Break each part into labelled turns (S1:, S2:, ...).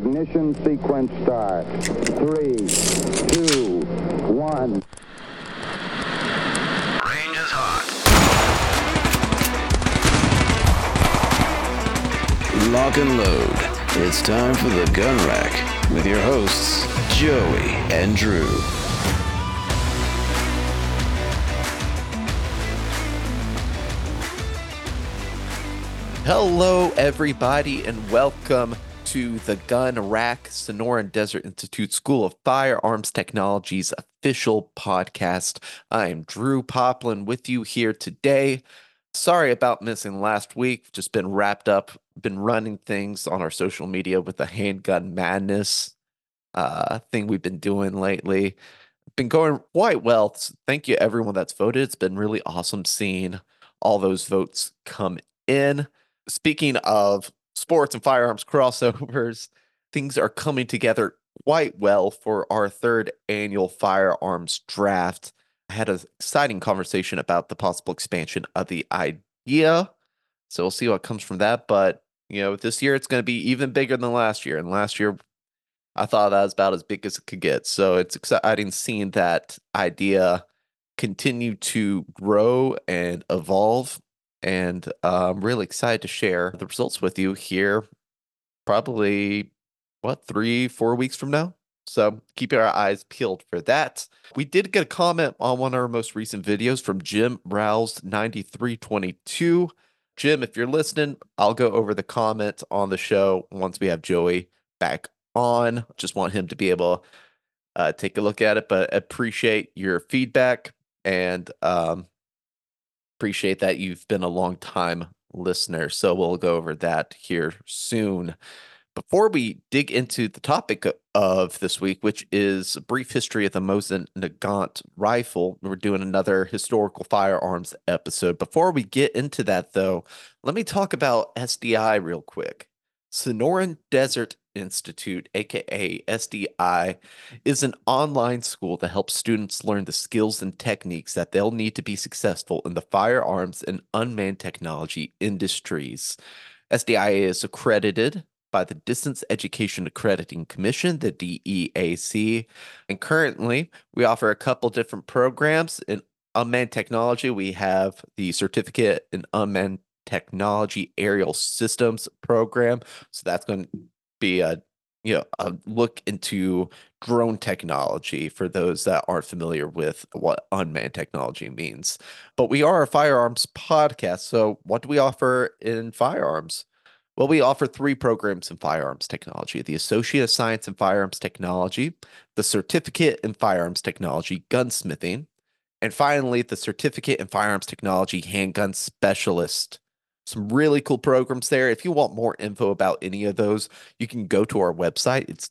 S1: Ignition sequence start. 3, 2, 1.
S2: Range is hot. Lock and load. It's time for the Gun Rack with your hosts, Joey and Drew.
S3: Hello, everybody, and welcome to the Gun Rack, Sonoran Desert Institute School of Firearms Technology's official podcast. I am Drew Poplin with you here today. Sorry about missing last week. Just been wrapped up, been running things on our social media with the handgun madness thing we've been doing lately. Been going quite well. Thank you, everyone that's voted. It's been really awesome seeing all those votes come in. Speaking of sports and firearms crossovers, things are coming together quite well for our third annual firearms draft. I had an exciting conversation about the possible expansion of the idea, so we'll see what comes from that. But, this year it's going to be even bigger than last year. And last year, I thought that was about as big as it could get. So it's exciting seeing that idea continue to grow and evolve. And I'm really excited to share the results with you here probably, 3-4 weeks from now? So keep your eyes peeled for that. We did get a comment on one of our most recent videos from Jim Rouse 9322. Jim, if you're listening, I'll go over the comment on the show once we have Joey back on. Just want him to be able to take a look at it, but appreciate your feedback and appreciate that you've been a long time listener. So we'll go over that here soon. Before we dig into the topic of this week, which is a brief history of the Mosin Nagant rifle, we're doing another historical firearms episode. Before we get into that, though, let me talk about SDI real quick. Sonoran Desert Institute, aka SDI, is an online school that helps students learn the skills and techniques that they'll need to be successful in the firearms and unmanned technology industries. SDI is accredited by the Distance Education Accrediting Commission, the DEAC, and currently we offer a couple different programs in unmanned technology. We have the Certificate in Unmanned Technology Aerial Systems program. So that's going to be a look into drone technology for those that aren't familiar with what unmanned technology means. But we are a firearms podcast. So what do we offer in firearms? Well, we offer 3 programs in firearms technology: the Associate of Science in Firearms Technology, the Certificate in Firearms Technology Gunsmithing, and finally, the Certificate in Firearms Technology Handgun Specialist. Some really cool programs there. If you want more info about any of those, you can go to our website. It's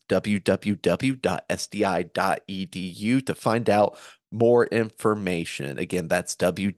S3: www.sdi.edu to find out more information. Again, that's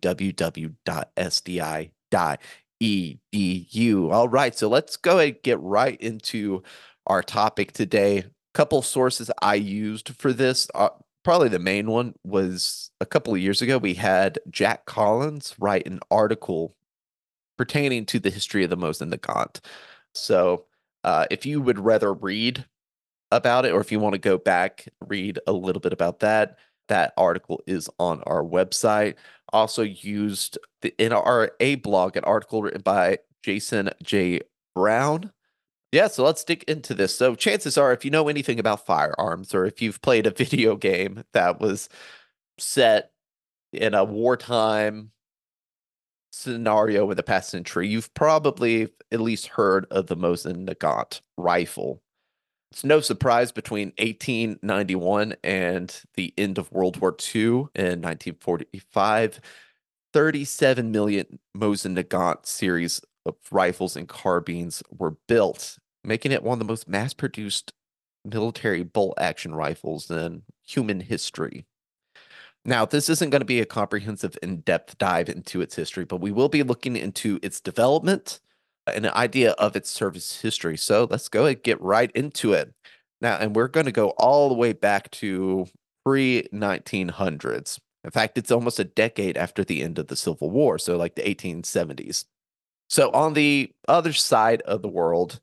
S3: www.sdi.edu. All right, so let's go ahead and get right into our topic today. A couple sources I used for this. Probably the main one was a couple of years ago. We had Jack Collins write an article pertaining to the history of the Mosin Nagant. So if you would rather read about it, or if you want to go back, read a little bit about that, that article is on our website. Also used in our blog, an article written by Jason J. Brown. Yeah, so let's dig into this. So chances are, if you know anything about firearms, or if you've played a video game that was set in a wartime scenario in the past century, you've probably at least heard of the Mosin Nagant rifle. It's no surprise between 1891 and the end of World War II in 1945, 37 million Mosin Nagant series of rifles and carbines were built, making it one of the most mass-produced military bolt-action rifles in human history. Now, this isn't going to be a comprehensive, in-depth dive into its history, but we will be looking into its development and an idea of its service history. So let's go and get right into it. Now, and we're going to go all the way back to pre-1900s. In fact, it's almost a decade after the end of the Civil War, so like the 1870s. So on the other side of the world,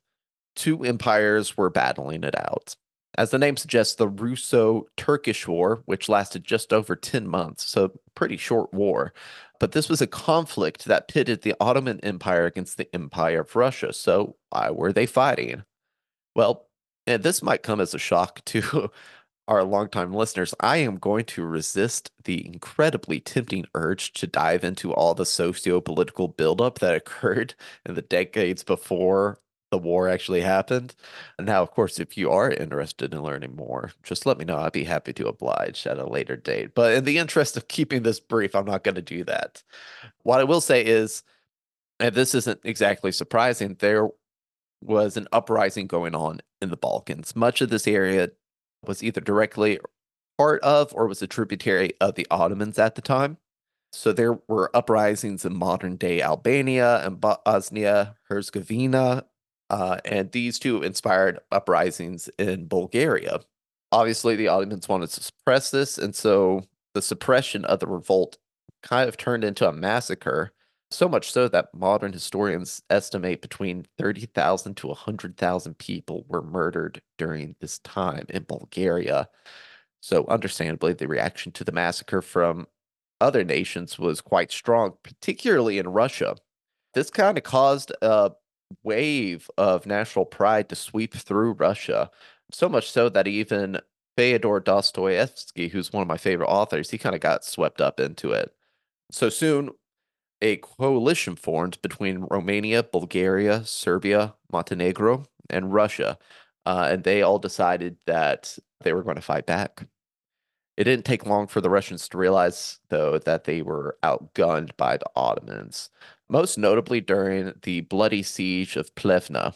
S3: two empires were battling it out. As the name suggests, the Russo-Turkish War, which lasted just over 10 months, so pretty short war. But this was a conflict that pitted the Ottoman Empire against the Empire of Russia. So why were they fighting? Well, and this might come as a shock to our longtime listeners. I am going to resist the incredibly tempting urge to dive into all the socio-political buildup that occurred in the decades before the war actually happened. And now, of course, if you are interested in learning more, just let me know. I'd be happy to oblige at a later date. But in the interest of keeping this brief, I'm not going to do that. What I will say is, and this isn't exactly surprising, there was an uprising going on in the Balkans. Much of this area was either directly part of or was a tributary of the Ottomans at the time. So there were uprisings in modern day Albania and Bosnia Herzegovina, and these two inspired uprisings in Bulgaria. Obviously, the Ottomans wanted to suppress this, and so the suppression of the revolt kind of turned into a massacre. So much so that modern historians estimate between 30,000 to 100,000 people were murdered during this time in Bulgaria. So, understandably, the reaction to the massacre from other nations was quite strong, particularly in Russia. This kind of caused a wave of national pride to sweep through Russia, so much so that even Fyodor Dostoevsky, who's one of my favorite authors, he kind of got swept up into it. So soon, a coalition formed between Romania, Bulgaria, Serbia, Montenegro, and Russia. And they all decided that they were going to fight back. It didn't take long for the Russians to realize, though, that they were outgunned by the Ottomans, most notably during the bloody siege of Plevna.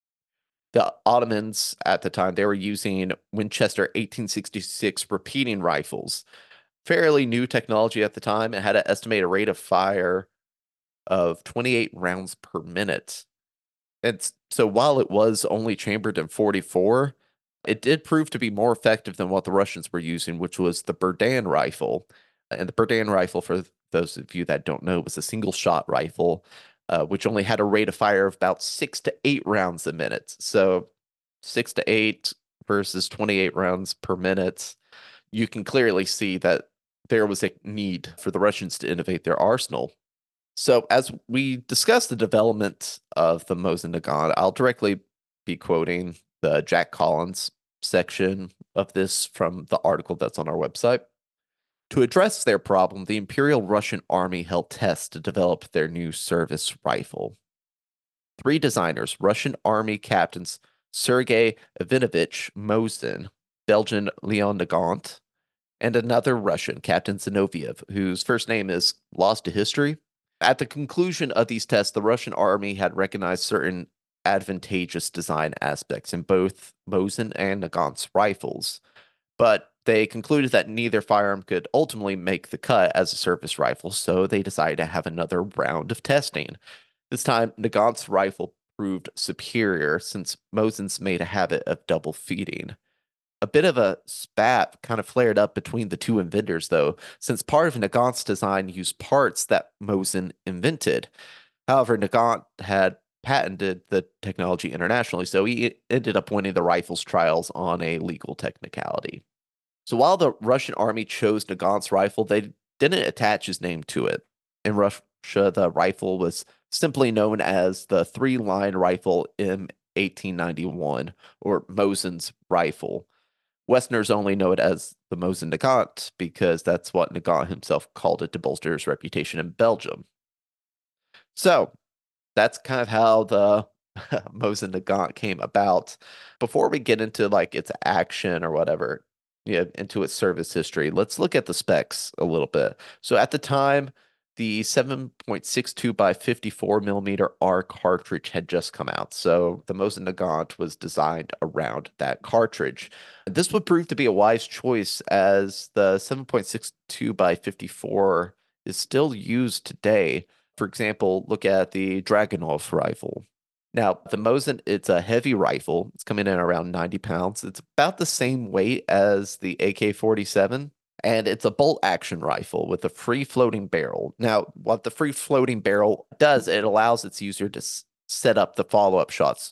S3: The Ottomans at the time, they were using Winchester 1866 repeating rifles, fairly new technology at the time. It had an estimated rate of fire of 28 rounds per minute. And so while it was only chambered in 44, it did prove to be more effective than what the Russians were using, which was the Berdan rifle. And the Berdan rifle, for those of you that don't know, was a single shot rifle, which only had a rate of fire of about 6 to 8 rounds a minute. So 6 to 8 versus 28 rounds per minute. You can clearly see that there was a need for the Russians to innovate their arsenal. So, as we discuss the development of the Mosin Nagant, I'll directly be quoting the Jack Collins section of this from the article that's on our website. To address their problem, the Imperial Russian Army held tests to develop their new service rifle. 3 designers, Russian Army captains Sergei Ivanovich Mosin, Belgian Leon Nagant, and another Russian, Captain Zinoviev, whose first name is lost to history. At the conclusion of these tests, the Russian army had recognized certain advantageous design aspects in both Mosin and Nagant's rifles, but they concluded that neither firearm could ultimately make the cut as a service rifle, so they decided to have another round of testing. This time, Nagant's rifle proved superior since Mosin's made a habit of double feeding. A bit of a spat kind of flared up between the two inventors, though, since part of Nagant's design used parts that Mosin invented. However, Nagant had patented the technology internationally, so he ended up winning the rifle's trials on a legal technicality. So while the Russian army chose Nagant's rifle, they didn't attach his name to it. In Russia, the rifle was simply known as the 3-line rifle M1891, or Mosin's rifle. Westerners only know it as the Mosin Nagant because that's what Nagant himself called it to bolster his reputation in Belgium. So that's kind of how the Mosin Nagant came about. Before we get into like its action or whatever, into its service history, let's look at the specs a little bit. So at the time, the 7.62 by 54 millimeter R cartridge had just come out. So the Mosin Nagant was designed around that cartridge. This would prove to be a wise choice as the 7.62 by 54 is still used today. For example, look at the Dragunov rifle. Now, the Mosin, it's a heavy rifle. It's coming in around 90 pounds. It's about the same weight as the AK-47. And it's a bolt action rifle with a free floating barrel. Now, what the free floating barrel does, it allows its user to set up the follow-up shots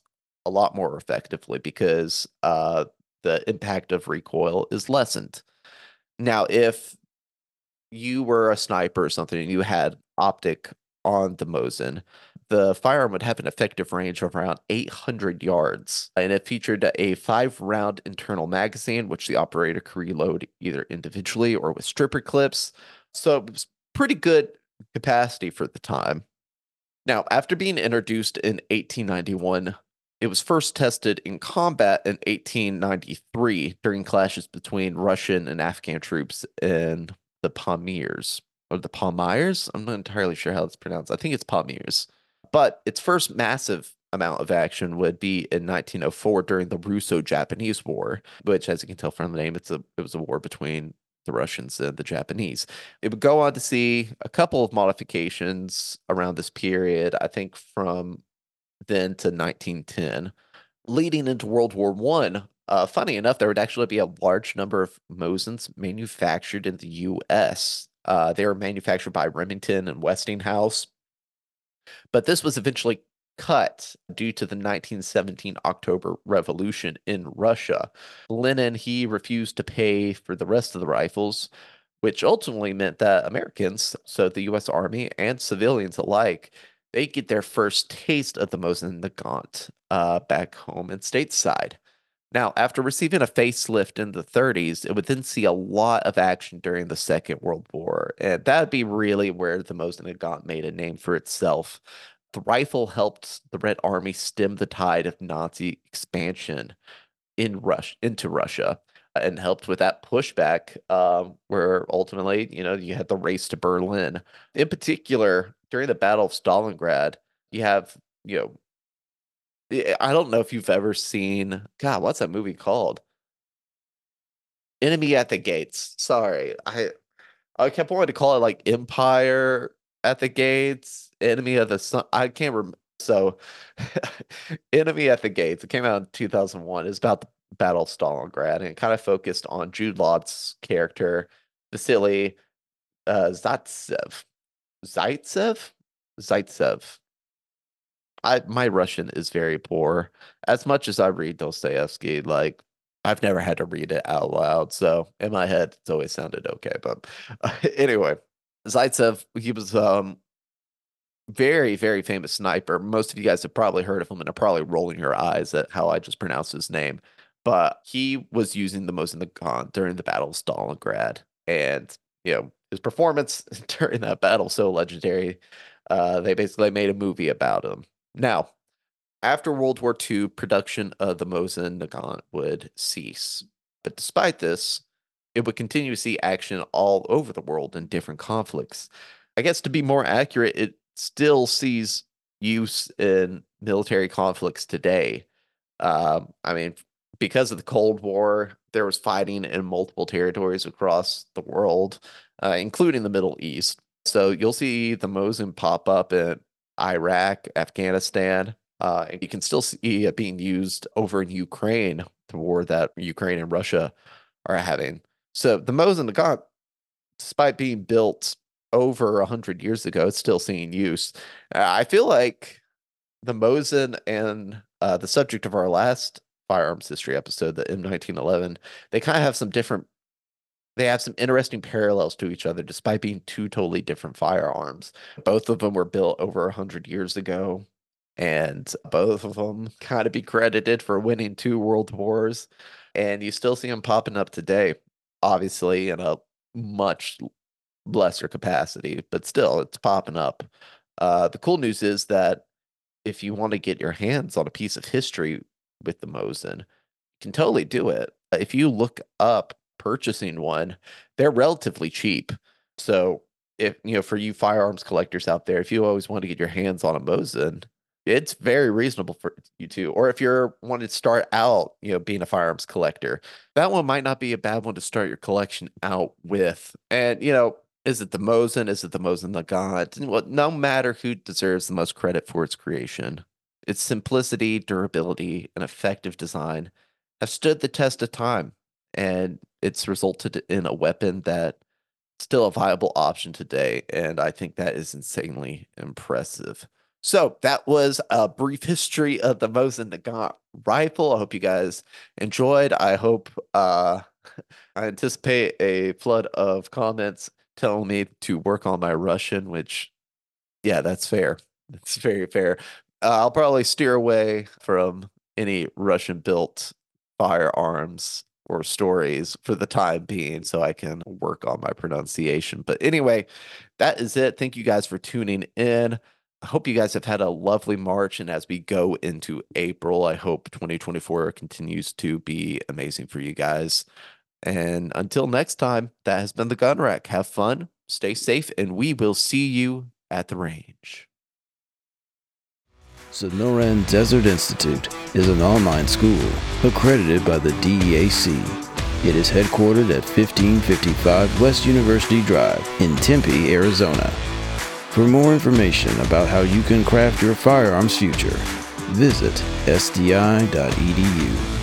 S3: a lot more effectively because the impact of recoil is lessened. Now, if you were a sniper or something and you had optic on the Mosin, the firearm would have an effective range of around 800 yards, and it featured a 5-round internal magazine, which the operator could reload either individually or with stripper clips. So it was pretty good capacity for the time. Now, after being introduced in 1891, it was first tested in combat in 1893 during clashes between Russian and Afghan troops in the Pamirs. Or the Pamirs? I'm not entirely sure how it's pronounced. I think it's Pamirs. But its first massive amount of action would be in 1904 during the Russo-Japanese War, which, as you can tell from the name, it was a war between the Russians and the Japanese. It would go on to see a couple of modifications around this period, I think from then to 1910. Leading into World War One, funny enough, there would actually be a large number of Mosins manufactured in the U.S. They were manufactured by Remington and Westinghouse, but this was eventually cut due to the 1917 October Revolution in Russia. Lenin, he refused to pay for the rest of the rifles, which ultimately meant that Americans, so the U.S. Army and civilians alike, they get their first taste of the Mosin Nagant back home in stateside. Now, after receiving a facelift in the 30s, it would then see a lot of action during the Second World War, and that'd be really where the Mosin Nagant made a name for itself. The rifle helped the Red Army stem the tide of Nazi expansion into Russia and helped with that pushback, where ultimately, you had the race to Berlin. In particular, during the Battle of Stalingrad, you have, I don't know if you've ever seen, God, what's that movie called? Enemy at the Gates. Sorry, I kept wanting to call it like Empire at the Gates, Enemy of the Sun. I can't remember. So, Enemy at the Gates. It came out in 2001. It's about the Battle of Stalingrad, and it kind of focused on Jude Law's character, Vasily Zaitsev. Zaitsev? Zaitsev. My Russian is very poor. As much as I read Dostoevsky, like I've never had to read it out loud, so in my head it's always sounded okay. But anyway, Zaitsev, he was very, very famous sniper. Most of you guys have probably heard of him and are probably rolling your eyes at how I just pronounced his name. But he was using the Mosin Nagant during the Battle of Stalingrad. And, his performance during that battle so legendary. They basically made a movie about him. Now, after World War II, production of the Mosin Nagant would cease. But despite this, it would continue to see action all over the world in different conflicts. I guess to be more accurate, it still sees use in military conflicts today. I mean, because of the Cold War, there was fighting in multiple territories across the world, including the Middle East. So you'll see the Mosin pop up in Iraq, Afghanistan. And you can still see it being used over in Ukraine, the war that Ukraine and Russia are having. So the Mosin Nagant, despite being built over 100 years ago, it's still seeing use. I feel like the Mosin and the subject of our last firearms history episode, the M1911, they kind of have they have some interesting parallels to each other, despite being two totally different firearms. Both of them were built over 100 years ago, and both of them kind of be credited for winning 2 world wars. And you still see them popping up today, obviously in a much lesser capacity, but still it's popping up. The cool news is that if you want to get your hands on a piece of history with the Mosin, you can totally do it. If you look up purchasing one, they're relatively cheap. So if for you firearms collectors out there, if you always want to get your hands on a Mosin, it's very reasonable for you to. Or if you're wanting to start out, being a firearms collector, that one might not be a bad one to start your collection out with. And is it the Mosin? Is it the Mosin Nagant? Well, no matter who deserves the most credit for its creation, its simplicity, durability, and effective design have stood the test of time, and it's resulted in a weapon that still a viable option today. And I think that is insanely impressive. So that was a brief history of the Mosin Nagant rifle. I hope you guys enjoyed. I hope I anticipate a flood of comments telling me to work on my Russian, which, yeah, that's fair. That's very fair. I'll probably steer away from any Russian built firearms or stories for the time being so I can work on my pronunciation. But anyway, that is it. Thank you guys for tuning in. I hope you guys have had a lovely March. And as we go into April, I hope 2024 continues to be amazing for you guys. And until next time, that has been the Gun Rack. Have fun, stay safe, and we will see you at the range.
S2: Sonoran Desert Institute is an online school accredited by the DEAC. It is headquartered at 1555 West University Drive in Tempe, Arizona. For more information about how you can craft your firearms future, visit sdi.edu.